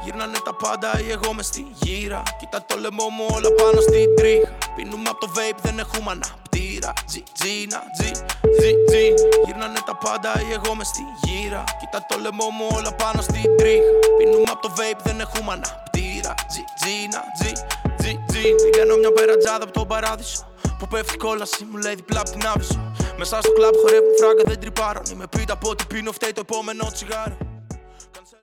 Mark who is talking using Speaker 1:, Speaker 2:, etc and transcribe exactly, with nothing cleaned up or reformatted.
Speaker 1: Γύρνανε τα πάντα ή εγώ μες στη γύρα. Κοίτα το λαιμό μου όλα πάνω στην τρίχα. Πίνουμε απ' το vape, δεν έχουμε αναπτήρα. Τζι, τζίνα, τζι, τζι, τζι. Γύρνανε τα πάντα ή εγώ μες στη γύρα. Κοίτα το λαιμό μου όλα πάνω στην τρίχα. Πίνουμε απ' το vape, δεν έχουμε αναπτήρα. Τζι, τζίνα, τζι, τζι, τζι. Πηγαίνω μια περατζάδα από τον παράδεισο. Που πέφτει κόλαση, μου λέει διπλά απ' την άβυσο. Μέσα στο κλαμπ χορεύουν φράγκα, δεν τρυπάρω. Είμαι πίτα από ό,τι πίνω, φταίει το επόμενο τσιγάρο.